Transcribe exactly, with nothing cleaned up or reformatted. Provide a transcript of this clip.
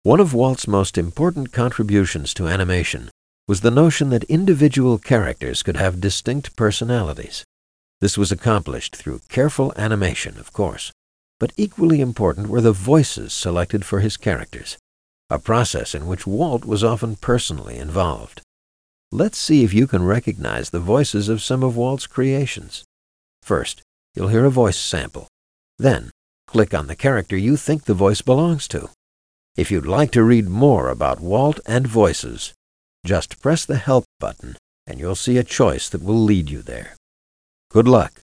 One of Walt's most important contributions to animation was the notion that individual characters could have distinct personalities. This was accomplished through careful animation, of course, but equally important were the voices selected for his characters, a process in which Walt was often personally involved. Let's see if you can recognize the voices of some of Walt's creations. First, you'll hear a voice sample. Then, click on the character you think the voice belongs to. If you'd like to read more about Walt and voices, just press the Help button and you'll see a choice that will lead you there. Good luck.